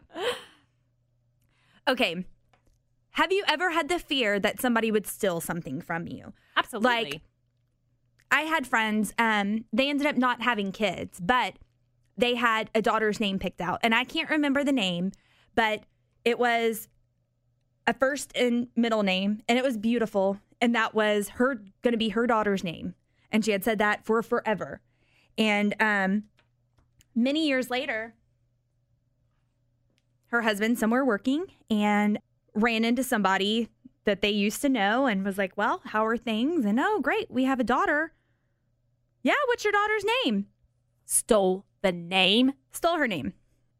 Okay. Have you ever had the fear that somebody would steal something from you? Absolutely. Like, I had friends, they ended up not having kids, but they had a daughter's name picked out. And I can't remember the name, but it was a first and middle name, and it was beautiful. And that was going to be her daughter's name. And she had said that for forever. And many years later, her husband's somewhere working and ran into somebody that they used to know and was like, well, how are things? And oh, great, we have a daughter. Yeah, what's your daughter's name? Stole the name? Stole her name.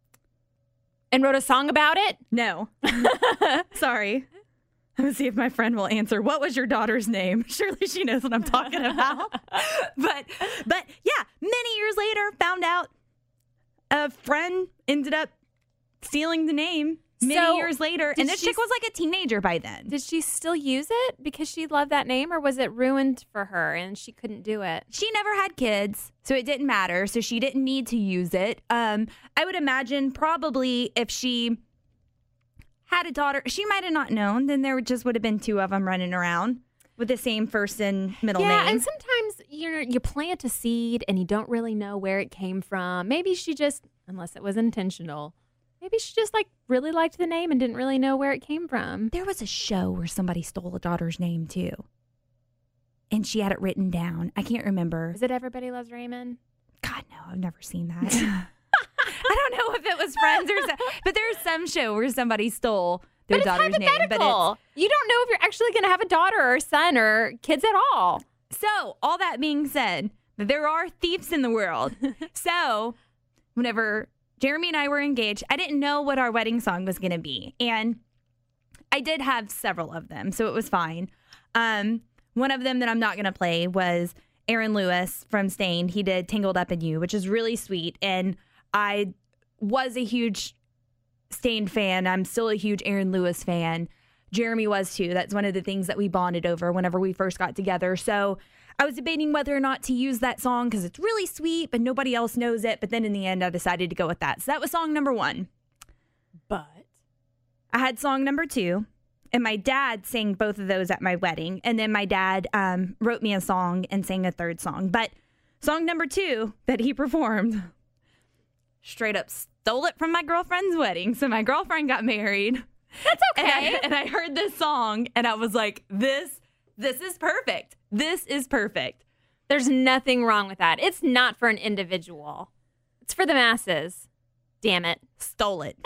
And wrote a song about it? No. Sorry. I'm going to see if my friend will answer. What was your daughter's name? Surely she knows what I'm talking about. But yeah, many years later, found out a friend ended up stealing the name many years later. And this chick was like a teenager by then. Did she still use it because she loved that name, or was it ruined for her and she couldn't do it? She never had kids, so it didn't matter. So she didn't need to use it. I would imagine probably if she had a daughter, she might have not known. Then there just would have been two of them running around with the same first and middle name. Yeah, and sometimes you plant a seed and you don't really know where it came from. Maybe she just, unless it was intentional, maybe she just really liked the name and didn't really know where it came from. There was a show where somebody stole a daughter's name too. And she had it written down. I can't remember. Is it Everybody Loves Raymond? God, no, I've never seen that. I don't know if it was Friends or something. But there's some show where somebody stole their daughter's name. But you don't know if you're actually going to have a daughter or a son or kids at all. So, all that being said, there are thieves in the world. So, whenever Jeremy and I were engaged, I didn't know what our wedding song was going to be. And I did have several of them, so it was fine. One of them that I'm not going to play was Aaron Lewis from Stained. He did Tangled Up in You, which is really sweet. And I was a huge Stained fan. I'm still a huge Aaron Lewis fan. Jeremy was too. That's one of the things that we bonded over whenever we first got together. So I was debating whether or not to use that song because it's really sweet, but nobody else knows it. But then in the end, I decided to go with that. So that was song number 1. But I had song number 2, and my dad sang both of those at my wedding. And then my dad wrote me a song and sang a third song. But song number 2 that he performed, straight up stole it from my girlfriend's wedding. So my girlfriend got married. That's okay. And I heard this song, and I was like, this is perfect. This is perfect. There's nothing wrong with that. It's not for an individual. It's for the masses. Damn it. Stole it.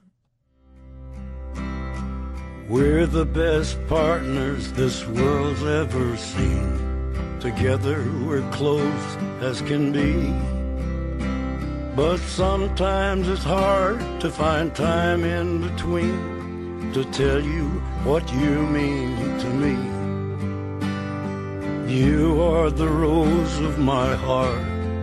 We're the best partners this world's ever seen. Together we're close as can be. But sometimes it's hard to find time in between to tell you what you mean to me. You are the rose of my heart.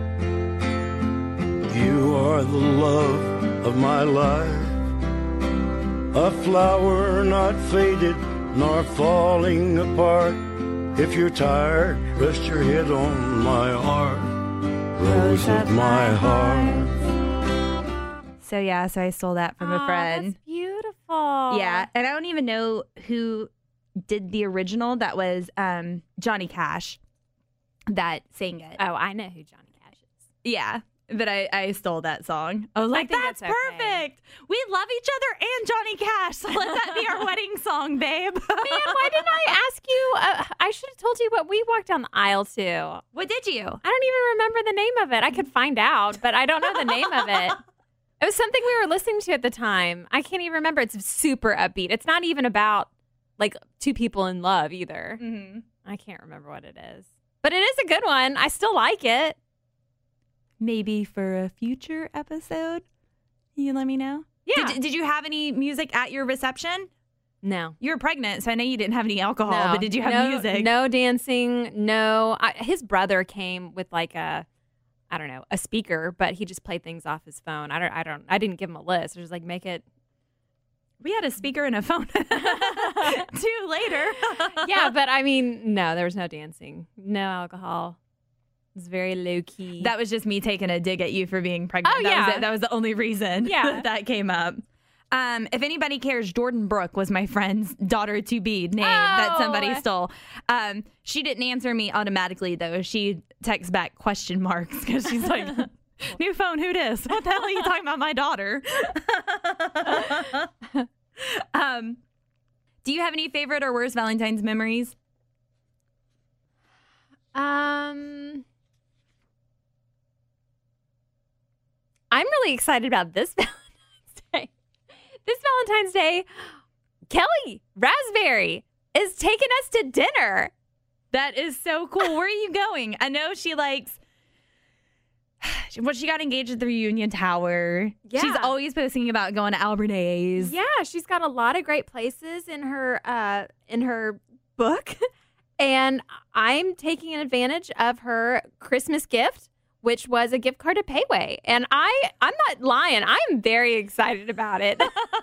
You are the love of my life. A flower not faded nor falling apart. If you're tired, rest your head on my heart. Rose of my heart. So I stole that from a friend. That's beautiful. Yeah, and I don't even know who did the original. That was Johnny Cash that sang it. Oh, I know who Johnny Cash is. Yeah, but I stole that song. I was like, that's perfect. Okay. We love each other and Johnny Cash. So let that be our wedding song, babe. Man, why didn't I ask you? I should have told you what we walked down the aisle to. What did you? I don't even remember the name of it. I could find out, but I don't know the name of it. It was something we were listening to at the time. I can't even remember. It's super upbeat. It's not even about two people in love either. Mm-hmm. I can't remember what it is. But it is a good one. I still like it. Maybe for a future episode, you let me know. Yeah. Did you have any music at your reception? No. You were pregnant, so I know you didn't have any alcohol, but did you have music? No dancing. No. His brother came with a speaker, but he just played things off his phone. I didn't give him a list. I was just make it. We had a speaker and a phone too later. Yeah, but no, there was no dancing, no alcohol. It was very low key. That was just me taking a dig at you for being pregnant. Oh, that yeah. was it. That was the only reason that came up. If anybody cares, Jordan Brooke was my friend's daughter-to-be name that somebody stole. She didn't answer me automatically, though. She texts back question marks because she's like, new phone, who dis? What the hell are you talking about my daughter? Do you have any favorite or worst Valentine's memories? I'm really excited about this Valentine's Day. This Valentine's Day, Kelly Raspberry is taking us to dinner. That is so cool. Where are you going? I know she likes... Well, she got engaged at the Reunion Tower. Yeah. She's always posting about going to Albernays. Yeah, she's got a lot of great places in her book. And I'm taking advantage of her Christmas gift, which was a gift card to Payway. And I'm not lying. I'm very excited about it.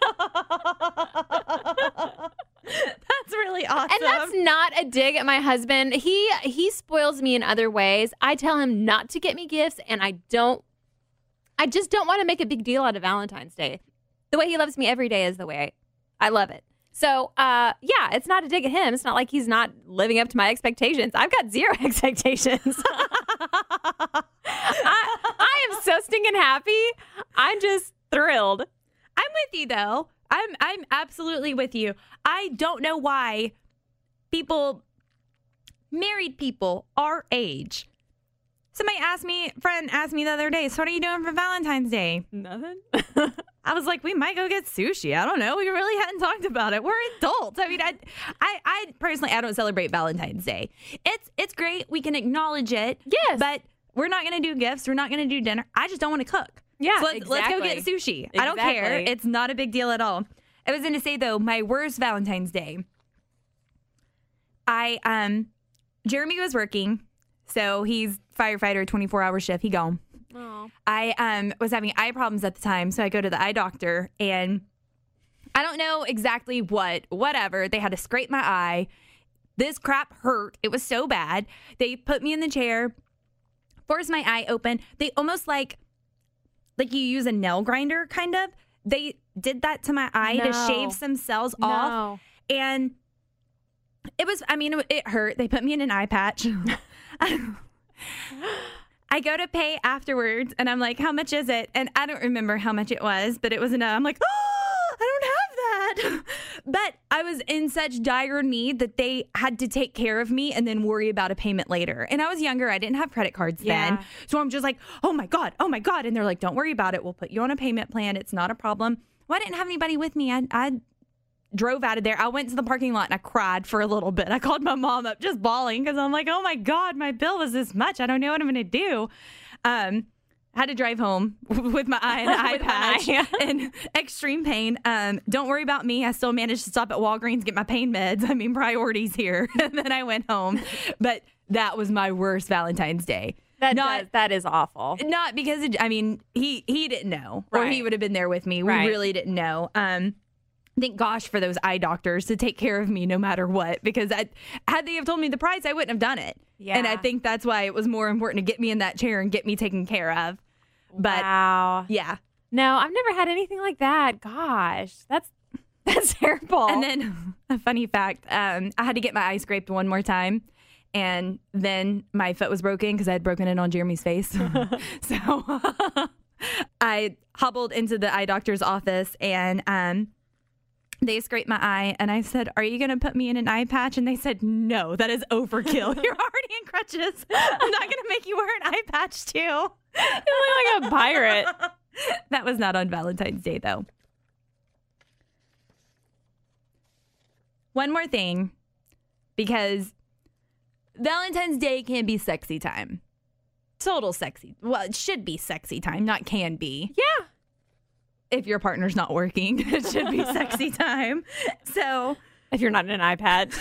That's really awesome. And that's not a dig at my husband. He spoils me in other ways. I tell him not to get me gifts, and I just don't want to make a big deal out of Valentine's Day. The way he loves me every day is the way I love it. So, yeah, it's not a dig at him. It's not like he's not living up to my expectations. I've got zero expectations. I am so stinking happy. I'm just thrilled. I'm with you, though. I'm absolutely with you. I don't know why married people our age. Somebody friend asked me the other day, so what are you doing for Valentine's Day? Nothing. I was like, we might go get sushi. I don't know. We really hadn't talked about it. We're adults. I mean, I personally, I don't celebrate Valentine's Day. It's great. We can acknowledge it. Yes. But we're not going to do gifts. We're not going to do dinner. I just don't want to cook. Yeah, so let's go get sushi. I don't care. It's not a big deal at all. I was going to say, though, my worst Valentine's Day. Jeremy was working, so he's firefighter, 24-hour shift. He gone. Oh. I was having eye problems at the time, so I go to the eye doctor, and I don't know exactly whatever. They had to scrape my eye. This crap hurt. It was so bad. They put me in the chair, forced my eye open. They almost like you use a nail grinder, kind of. They did that to my eye to shave some cells off. And it was, it hurt. They put me in an eye patch. I go to pay afterwards, and I'm like, how much is it? And I don't remember how much it was, but it was enough. I'm like, oh, I don't have that. But I was in such dire need that they had to take care of me and then worry about a payment later. And I was younger. I didn't have credit cards then. So I'm just like, oh my God. And they're like, don't worry about it. We'll put you on a payment plan. It's not a problem. Well, I didn't have anybody with me. I drove out of there. I went to the parking lot and I cried for a little bit. I called my mom up just bawling because I'm like, oh my God, my bill was this much. I don't know what I'm going to do. I had to drive home with my eye and eye patch and extreme pain. Don't worry about me. I still managed to stop at Walgreens, get my pain meds. I mean, priorities here. And then I went home. But that was my worst Valentine's Day. That is awful. Not because, he didn't know. Or he would have been there with me. We really didn't know. Thank gosh for those eye doctors to take care of me no matter what, because had they have told me the price, I wouldn't have done it. Yeah. And I think that's why it was more important to get me in that chair and get me taken care of. But wow. Yeah. No, I've never had anything like that. Gosh, that's terrible. And then a funny fact, I had to get my eye scraped one more time. And then my foot was broken because I had broken it on Jeremy's face. So I hobbled into the eye doctor's office and they scraped my eye, and I said, are you going to put me in an eye patch? And they said, no, that is overkill. You're already in crutches. I'm not going to make you wear an eye patch, too. You look like a pirate. That was not on Valentine's Day, though. One more thing, because Valentine's Day can be sexy time. Total sexy. Well, it should be sexy time, not can be. Yeah. If your partner's not working, it should be sexy time. So if you're not in an eye patch.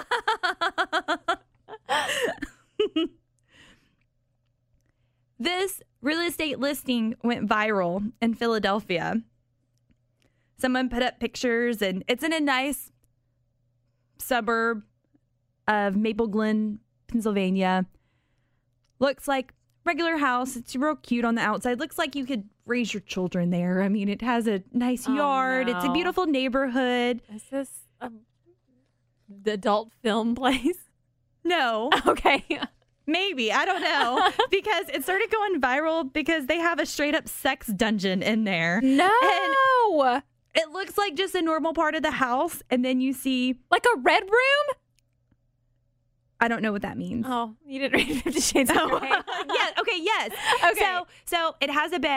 This real estate listing went viral in Philadelphia. Someone put up pictures, and it's in a nice suburb of Maple Glen, Pennsylvania. Looks like regular house. It's real cute on the outside. Looks like you could raise your children there. I mean, it has a nice yard. No. It's a beautiful neighborhood. Is this the adult film place? No. Okay. Maybe. I don't know. Because it started going viral because they have a straight up sex dungeon in there. No. And it looks like just a normal part of the house. And then you see like a red room? I don't know what that means. Oh, you didn't read 50 Shades of Grey. Yeah. Okay. Yes. Okay. So it has a bed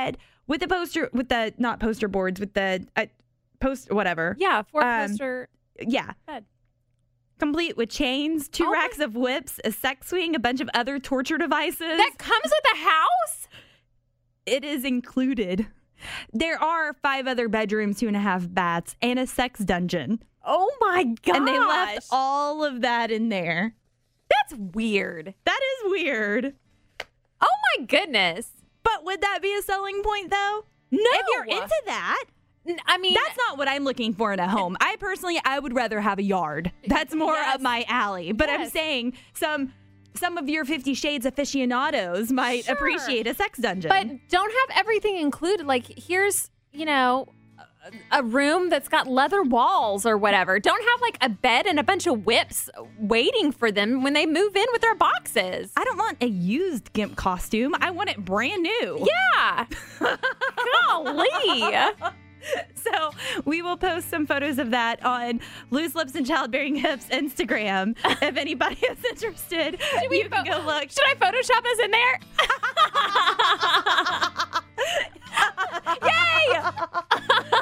with the not poster boards, with the post whatever. Yeah, 4-poster. Yeah. Bed. Complete with chains, 2 racks of whips, a sex swing, a bunch of other torture devices. That comes with the house? It is included. There are 5 other bedrooms, 2.5 baths, and a sex dungeon. Oh my gosh. And they left all of that in there. That's weird. That is weird. Oh my goodness. But would that be a selling point, though? No. If you're into that, I mean, that's not what I'm looking for in a home. I would rather have a yard. That's more up my alley. But I'm saying some of your 50 Shades aficionados might appreciate a sex dungeon. But don't have everything included. Like, here's, a room that's got leather walls or whatever. Don't have like a bed and a bunch of whips waiting for them when they move in with their boxes. I don't want a used GIMP costume. I want it brand new. Yeah. Golly. So we will post some photos of that on Loose Lips and Childbearing Hips Instagram. If anybody is interested, you can go look. Should I Photoshop us in there? Yay!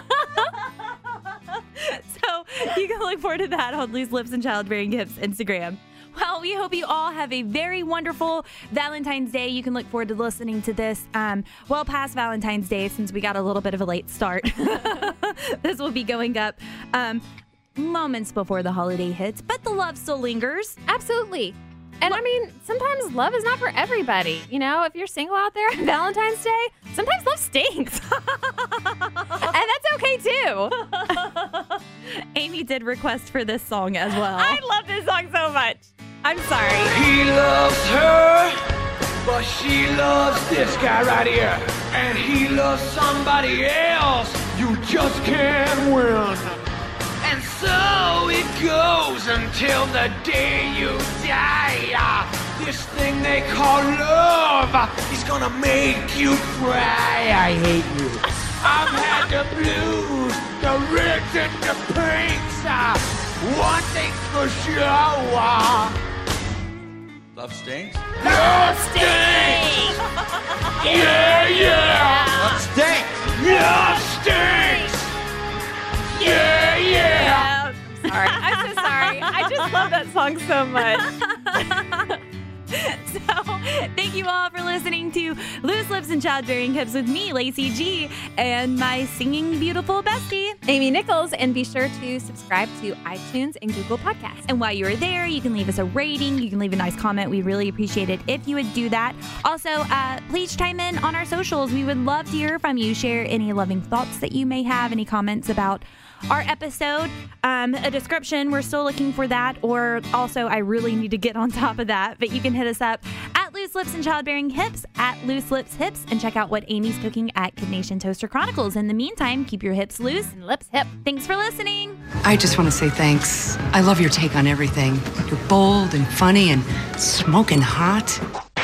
So you can look forward to that on Loose Lips and Childbearing Hips Instagram. Well, we hope you all have a very wonderful Valentine's Day. You can look forward to listening to this well past Valentine's Day since we got a little bit of a late start. This will be going up moments before the holiday hits, but the love still lingers. Absolutely. And I mean, sometimes love is not for everybody. If you're single out there on Valentine's Day, sometimes love stinks. And that's okay too. Amy did request for this song as well. I love this song so much. I'm sorry. He loves her, but she loves this guy right here. And he loves somebody else. You just can't win. And so it goes until the day you die. This thing they call love is gonna make you cry. I hate you. I've had the blues, the rips, and the pinks. One thing's for sure. Love stinks? Love stinks! Yeah! Love stinks! Love stinks! Yeah! Sorry. I'm so sorry. I just love that song so much. So, thank you all for listening to Loose Lips and Childbearing Hips with me, Lacey G, and my singing beautiful bestie, Amy Nichols. And be sure to subscribe to iTunes and Google Podcasts. And while you are there, you can leave us a rating. You can leave a nice comment. We really appreciate it if you would do that. Also, please chime in on our socials. We would love to hear from you. Share any loving thoughts that you may have, any comments about our episode, a description. We're still looking for that. Or also, I really need to get on top of that. But you can hit us up at Loose Lips and Childbearing Hips, at Loose Lips Hips, and check out what Amy's cooking at Kid Nation Toaster Chronicles. In the meantime, keep your hips loose and lips hip. Thanks for listening. I just want to say thanks. I love your take on everything. You're bold and funny and smoking hot.